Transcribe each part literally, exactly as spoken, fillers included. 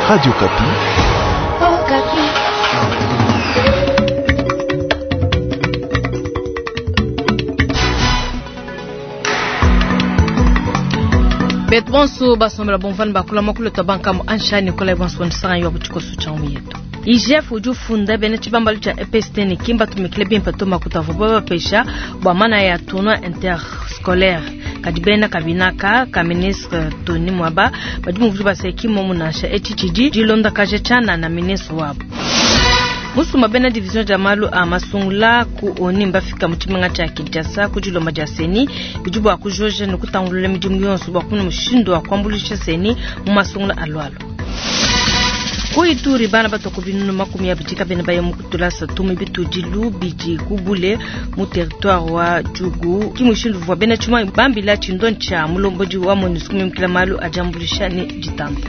Radio Kapi. Oh, Kapi. Betbonso basombela bonvani bakula makulu tabanka mu anshani kola ibonsoni sanga yo buchikosu cha umieto. I G F ujufunda bene chibambalo cha E P S T ni kimba tumikile bimpa toma kutavuba pesha bwa mana ya tournoi interscolaire kadibena kabinaka ka ministre Tony Mwaba badimu vuba sekimo munasha H T G jilonda kajechana na ministre wabo. Musu mabena division jamalu amasungula ku oni mbafika mutimanga cha Kinshasa kujilomba ja seni bijubu akujoje nokutangulule mijimu yonso bakunu mushindo akwambulisha seni mu masungula alwalo. Kuituri bana batoko binunu makumi ya bitika bene baye mukutula satumi bitujilu biji kubule mu territoire wa Jugu kimushindu vwa bene chuma bambila chindoncha mulomboji wa MONUSCO mkila malu ajambulisha ni jitambo.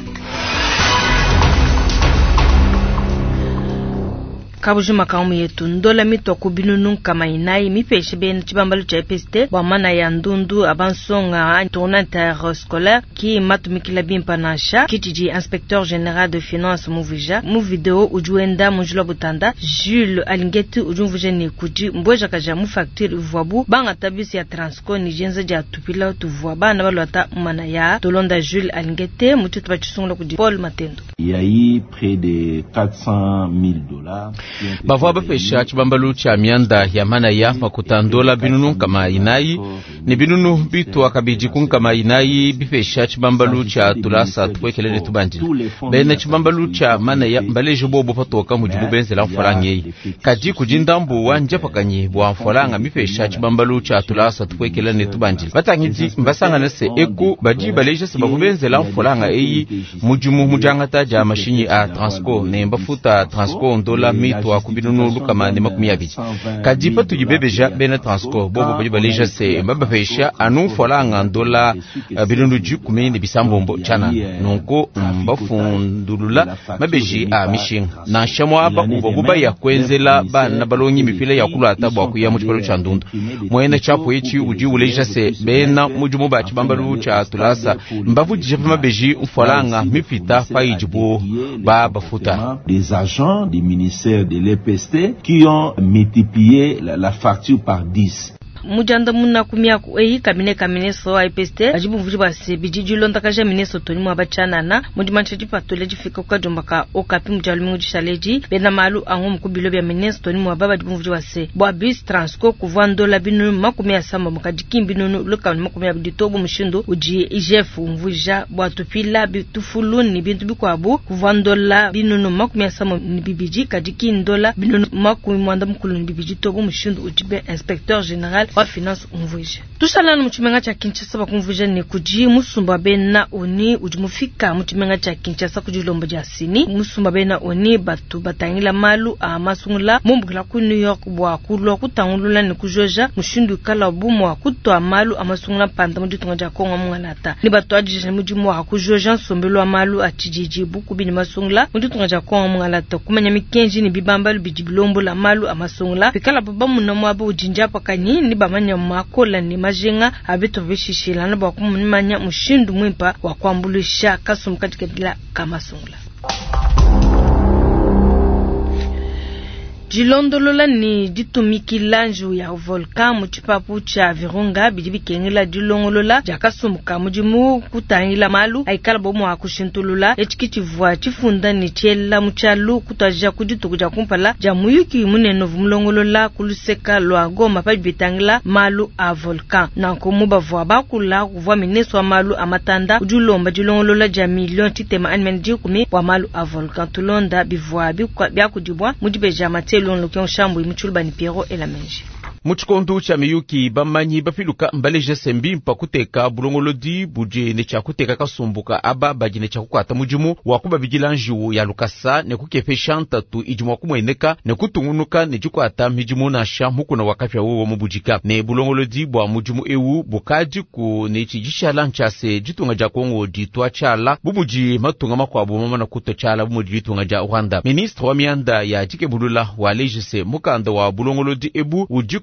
Kabujuma kaumu yetu ndola mito kubinunu kama inai mipeshe bene chibambalo cha E P S T bwa mana ya ndundu abansonga tournoi interscolaire ki matumikila bimpa nasha kitiji inspecteur général de finance muvija mu video ujuenda mujula butanda Jules Alingeti ujumvuje ni kuji mbweja kaja mu facture voabu banga tabisi ya Transco ni jenza ja tupila tuvua bana balota mana ya tolonda Jules Alingeti mututu bachisungula kuji Paul Matendo. Il y a eu près de quatre cent mille dollars. Bavwa bafesha chibambalu cha mianda ya mana ya makutandola binunu kama inai ni binunu bitu akabiji kun kama inai bifesha chibambalu cha tulasa twekelele tubanjili bene chibambalu cha mana ya mbalejo bobo patoka mujibu benze la mfalange kaji kujindambu wanja pakanyi bwa mfalanga mifesha chibambalu cha tulasa twekelele tubanjili batangiti mbasanga nase eku badi balejo sababu benze la mfalanga eyi mujumu mujangata ja mashinyi a Transco ne mbafuta Transco ndola mitu wa kubinunu luka mande makumi ya bichi kajipa tujibebeja bena Transco bobo baji baleja se mbabafesha anu folanga ndola uh, binunu jukumi ni bisambombo chana nonko mbafundulula mabeji a mishinga na shamwa hapa ubaguba ya kwenzela ba na balonyi mipile ya kula atabu wa kuya mchipalo cha ndundu mwene chapo echi uji uleja se bena mujumu ba chibambalu cha tulasa mbavu jijepa mabeji ufolanga mipita pa ijibu ba bafuta des agents du ministère de l'E P S T qui ont multiplié la, la facture par dix. Mujanda muna kumia kuei kabine kamine so I P S T ajibu vujiba se bijiju londa kaja mineso Tony Mwaba chana na mudimancheji patoleji fika kwa jombaka okapi mjalu mungu shaleji bena malu ango mkubilo bya mineso Tony Mwaba ajibu vujiba se bwa bis Transco kuvando la binu makumi ya samba mkajiki binu luka makumi ya biditobu mshindu uji I G F mvuja bwa tupila bitufulu ni bintu bikwabu kuvando la binu makumi ya samba ni bibiji kajiki ndola binu makumi mwanda mkulu ni bibiji tobu mshindu ujibe inspecteur général wa finance umvuja. Tushala na mchimenga cha Kinshasa bakumvuja ni kuji musumba bena oni ujimufika mchimenga cha Kinshasa kujilombo ja sini musumba bena oni batu batangila malu amasungula mumbukila ku New York bwa kulo kutangulula ni kujoja mushindu kala bumu wa kutoa malu amasungula panda muditunga ja Kongo mwanata ni batu ajije mujimu wa kujoja sombelo malu atijiji buku bini masungula muditunga ja Kongo mwanata kumanya mikenji ni bibambalu bijibilombo la malu amasungula fikala baba munamwabo ujinja pakani ni bamanya makola ni majenga abito vishishila na bakumanya mushindu mwimpa wa kwambulisha kasum katika dila kamasungula. Jilondolola ni jitumikilanju ya volcan muchipapu cha Virunga bijibi kengila jilongolola jakasumuka mujimu kutangila malu aikala bomu akushintulula echikivwa chifunda ni chela muchalu kutaja kujitukuja kumpala jamuyuki muneno vumlongolola kuluseka lwa goma pabitangila malu a volcan na kumuba vwa bakula kuvwa mineso wa malu amatanda ujulomba jilongolola ja milion titema anmenji kumi wa malu a volcan tulonda bivwa bya kujibwa mujibe jamate lon lokion shambu imuchulba ni Piero Elamenji. Muchikondu cha miyuki bamanyi bafiluka mbaleje sembi mpa kuteka bulongolodi buje ne cha kuteka kasumbuka aba bajine cha kukwata mujimu wakuba vigilanju ya lukasa ne kukefesha ntatu ijumu kumweneka ne kutungunuka ne jukwata mijimu na shamuku na wakafya uwo mubujika ne bulongolodi bwa mujimu ewu bukaji ku ne chijisha lanchase jitunga ja Kongo ditwa chala bumuji matunga makwabu mama na kuto chala bumuji jitunga ja Rwanda. Ministre wa mianda ya jike bulula wa lejese mukanda wa bulongolodi ebu ujiku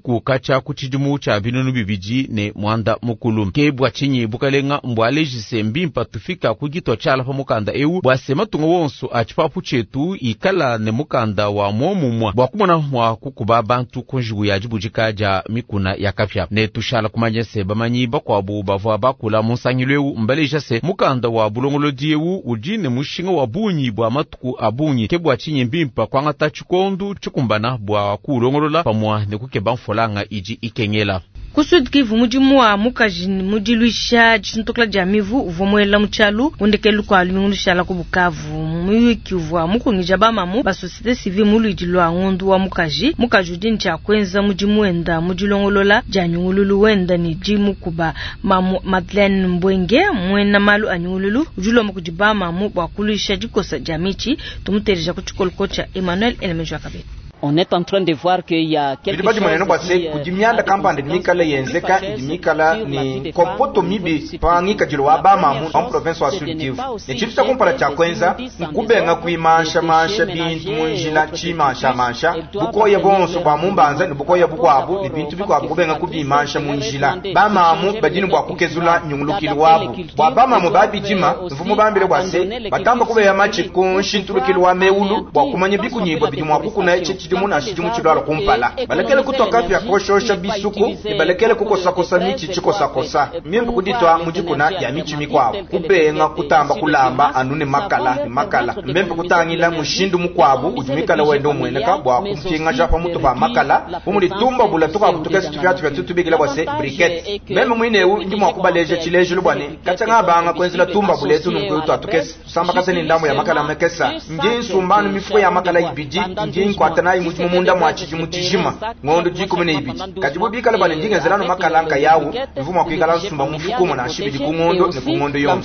matuku kacha kuchijumu cha binunu bibiji ne mwanda mukulu ke bwa chinyi bukalenga mbwale jisembi mpatufika kugitwa chala pa mukanda ewu bwa sema tungo wonso achipapu chetu ikala ne mukanda wa momumwa bwa kumona mwa kukuba bantu konjugu ya jibujika ja mikuna ya kapya ne tushala kumanye se bamanyi bakwa bu bavwa bakula musangilwewu mbale jase mukanda wa bulongolo diewu ujine mushinga wa bunyi bwa matuku abunyi ke bwa chinyi mbimpa kwanga tachikondu chikumbana bwa kulongolola pamwa ne kukeba mfolanga iji ikengela Kusud Kivu mujimu wa mukajini mujiluisha jisintokla jamivu uvomwela mchalu undekelu kwa alumungu shala kubukavu muyu Kivu wa muku ngijaba mamu ba societe civile mulu ijilwa ngundu wa mukaji mukajudini cha kwenza mujimu wenda mujilongolola janyungululu wenda ni jimu kuba mamu Madeleine Mbwenge mwena malu anyungululu ujulo mukujibama mamu wakuluisha jikosa jamichi tumutereja kuchukol kocha Emmanuel Elemenjo Akabete. On est en train de voir qu'il y a quelque chose maneno base kujimianda kampande mikala yenzeka jimikala ni kompoto mibi pangika jilwa bama mu en province wa Sud Kivu ne chipsa kumpara cha kwenza kubenga kuimansha mansha bintu munjila chimansha mansha buko ya bonso ba mumbanza ni buko ya bukwabu ni bintu bikwabu kubenga kubimansha munjila bama mu badini bwa kukezula nyungulukili wabu bwa bama mu babijima mvumu bambire bwase batamba kubeya machi konshintulukili wa meulu bwa kumanye bikunyibwa bidimwa kukuna eche muna shijumu chidwala kumpala balekele kutoka pya koshosha bisuku balekele kukosa kosa michi chikosa kosa mimbu kuditwa mujikuna ya michi mikwabo kubenga kutamba kulamba anune makala ni makala mimbu kutangila mushindu mukwabu ujumikala wendo mweneka bwa kumpinga japa mutu ba makala umuli tumba bula tuka kutukesi tuvyatu vya tutubigila bwase briquette meme mwinewu ndimu wakubaleje chileju lubwane kachanga banga kwenzila tumba buletu nunguyutu atukesi tusamba kaseni ndamu ya makala mekesa njii sumbanu mifuko ya makala ibiji njii kwa tanayi munda mwachi mutijima ngondo jikumene ibiti kajibu bikala bane ndinga zelano makalanka yawo mvuma kwikala sumba mufukumo na shibidi kungondo ne kungondo yombi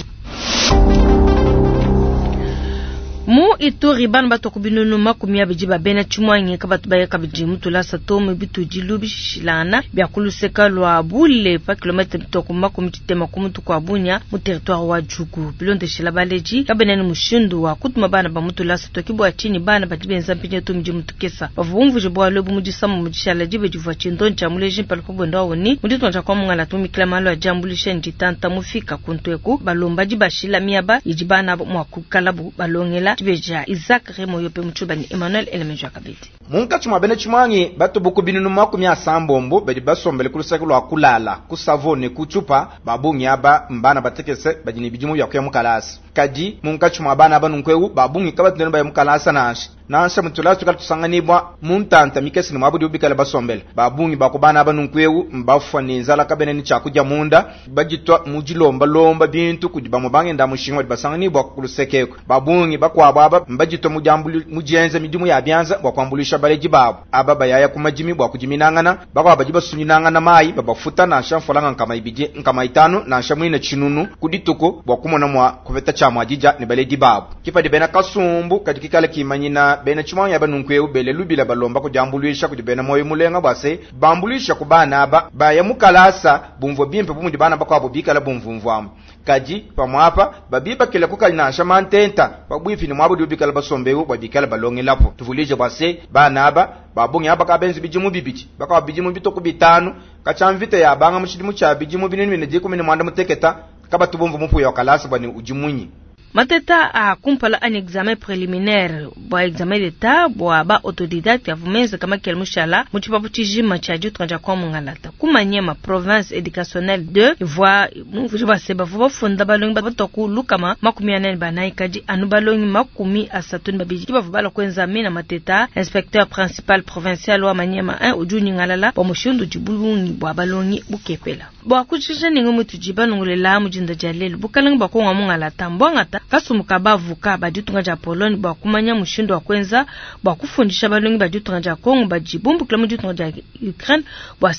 mu Ituri ban bato kubinunu makumi abijiba bena chumwanyi kabatu baye kabiji mutula satomu bitu jilubi shilana byakuluseka lwa bule pa kilometre bitoko makumi titema kumutu kwa bunya mu territoire wa Jugu bilonde shilabaleji kabenani mushindu wa kutuma bana ba mutula satoki bwa chini bana bajibenza mpinye tu mji mutukesa bavumvu je bwa lobu mujisama mujishala jibe jivwa chindon cha muleji paliko bwenda woni mudito nja kwa mungala tumi kila malo ya jambulisha njitanta mufika kuntweku balomba jibashila miaba ijibana mwakukalabu balongela Beja Isaac Remo yope mchubani Emmanuel Elemenjo Akabete. Munka chuma bene chumwangi bato buku binunu makumi asambombo bedi basombele kulusaka lwa kulala kusavone kuchupa babungi aba mbana batekese bajini bijimu ya mukalasi kaji munka chuma bana aba nunkwewu babungi kabatu nenu ba mukalasa nashi nansha mutulasu tukala tusanganibwa muntanta mikesi ni mabudi ubikala basombele babungi bakubana aba nunkwewu mbafwa nizala kabene ni chakuja munda bajitwa mujilomba lomba bintu kujiba mubange ndamushingwa basanganibwa kulusekeko babungi bakwa baba mbajitwa mujambulu mujenze midimu ya byanza bakwambulisha baleji babo aba bayaya kumajimi bwa kujiminangana bakwa bajiba sunyinangana mai babafuta na shamfolanga nkama ibije nkama itano na shamwine chinunu kudituko bwa kumona mwa kuveta cha mwajija ni baleji babo kipadi bena kasumbu katikikale kimanyina bena chumwa ya banunkweu bele lubila balomba kujambulisha kujibena moyo mulenga bwase bambulisha kubana aba baya mukalasa bumvo bimpe bumundi bana bakwa bobikala bumvumvwamu kaji pamwapa babiba kile kukali na shamantenta babwifi ni mwabu ubikala basombeu babikala balonge lapo tuvulije bwase bana aba babungi aba kabenzi bijimu bibiti baka bijimu bitoko bitanu kachamvite ya banga mushidimu cha bijimu binene bine je kumene mwanda muteketa kaba tubumvu mupu ya kalasa bani ujimunyi Mateta a kumpala un examen préliminaire bo examen d'état bo aba autodidacte avumeza kama kelmushala mutipapu chijima cha ju tranja kwa mungalata kumanyema province éducationnelle deux voix mvuji baseba vuba funda balongi batoku lukama makumi anene banai kaji anu balongi makumi asatuni babiji bavubala kwenza mina mateta inspecteur principal provincial wa Manyema un ujuni ngalala bo mushundu jibulungi bo balongi bukepela bo akuchije ningo mutujiba nungulela mujinda jalelu bukalangi bakonga mungalata mbongata kasumuka bavuka bajutunga ja Poloni ba kumanya mushindo wa kwenza ba kufundisha balongi bajutunga ja Kongo bajibumbu kila mujutunga ja Ukraine ba sebalonga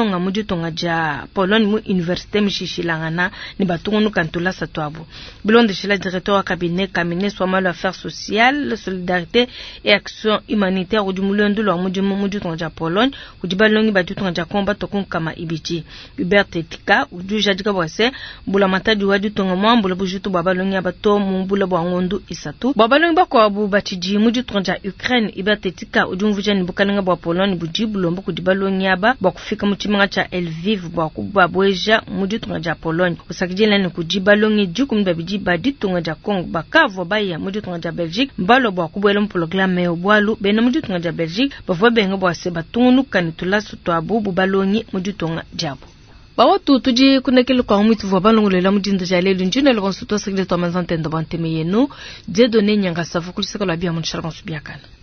nga muju tonga ja Pologne mu université mishishilangana ni batungunu kantula satwabo bilonde shila directeur wa cabinet cabinet soit affaires sociales solidarité et action humanitaire au jumulondo lo muju muju tonga ja Pologne kujibalongi batu tonga ja komba tokun kama ibiti Hubert Tika uju jadika bwase bula matadi wadu tonga mwambula bujutu babalongi abato mumbula bwangondu isatu babalongi bako abu batiji muju tonga ja Ukraine Hubert Tika uju mvujani bukalinga bwa Pologne bujibu lombo kujibalongi aba bakufika muchimanga cha Lviv bakuba bweja muju tonga ja Pologne usakijela ni kujibalongi jukum babiji badi tonga ja Congo bakavo baya muju tonga ja Belgique mbalo bakubwela mpologlamme obwalu bena muju tonga ja Belgique bavwa benga bwase batunu kanitula sutwabu bubalongi muju tonga jabo bawa tutu ji kunekele kwa mwitu vwa balongolela mujinda jalelu njune le konsuto sekle to manzante ndo banteme yenu je donner nyanga safu kuliseka la bia mun sharkan subiakana